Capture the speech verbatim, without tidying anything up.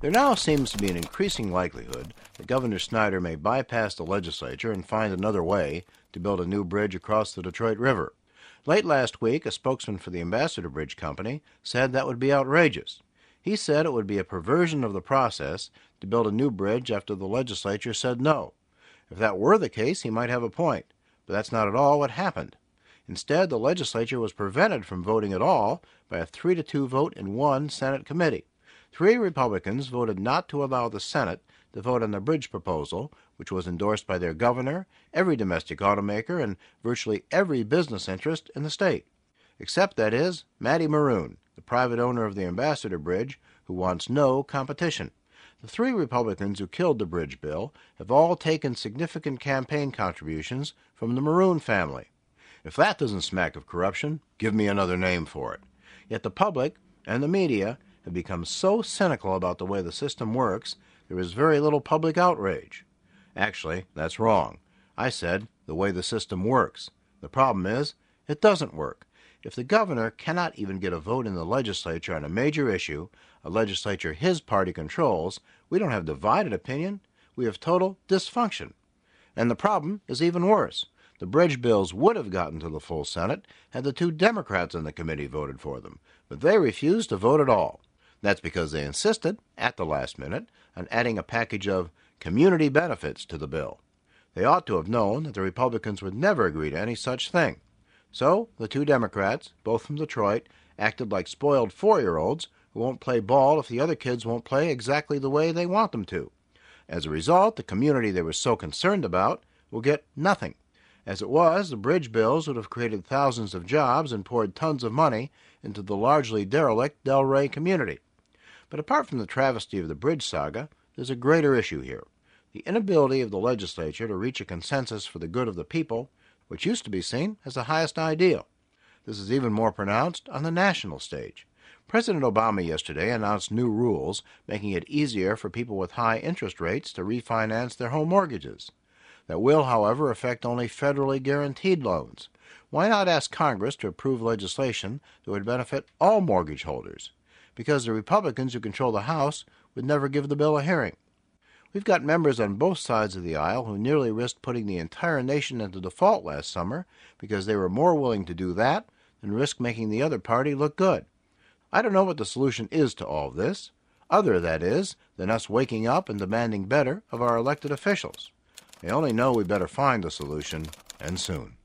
There now seems to be an increasing likelihood that Governor Snyder may bypass the legislature and find another way to build a new bridge across the Detroit River. Late last week, a spokesman for the Ambassador Bridge Company said that would be outrageous. He said it would be a perversion of the process to build a new bridge after the legislature said no. If that were the case, he might have a point, but that's not at all what happened. Instead, the legislature was prevented from voting at all by a three to two vote in one Senate committee. Three Republicans voted not to allow the Senate to vote on the bridge proposal, which was endorsed by their governor, every domestic automaker, and virtually every business interest in the state. Except, that is, Matty Maroon, the private owner of the Ambassador Bridge, who wants no competition. The three Republicans who killed the bridge bill have all taken significant campaign contributions from the Maroon family. If that doesn't smack of corruption, give me another name for it. Yet the public and the media have become so cynical about the way the system works, there is very little public outrage. Actually, that's wrong. I said the way the system works. The problem is, it doesn't work. If the governor cannot even get a vote in the legislature on a major issue, a legislature his party controls, we don't have divided opinion, we have total dysfunction. And the problem is even worse. The bridge bills would have gotten to the full Senate had the two Democrats in the committee voted for them, but they refused to vote at all. That's because they insisted, at the last minute, on adding a package of community benefits to the bill. They ought to have known that the Republicans would never agree to any such thing. So the two Democrats, both from Detroit, acted like spoiled four-year-olds who won't play ball if the other kids won't play exactly the way they want them to. As a result, the community they were so concerned about will get nothing. As it was, the bridge bills would have created thousands of jobs and poured tons of money into the largely derelict Delray community. But apart from the travesty of the bridge saga, there's a greater issue here. The inability of the legislature to reach a consensus for the good of the people, which used to be seen as the highest ideal. This is even more pronounced on the national stage. President Obama yesterday announced new rules making it easier for people with high interest rates to refinance their home mortgages. That will, however, affect only federally guaranteed loans. Why not ask Congress to approve legislation that would benefit all mortgage holders? Because the Republicans who control the House would never give the bill a hearing. We've got members on both sides of the aisle who nearly risked putting the entire nation into default last summer because they were more willing to do that than risk making the other party look good. I don't know what the solution is to all of this, other, that is, than us waking up and demanding better of our elected officials. I only know we better find a solution, and soon.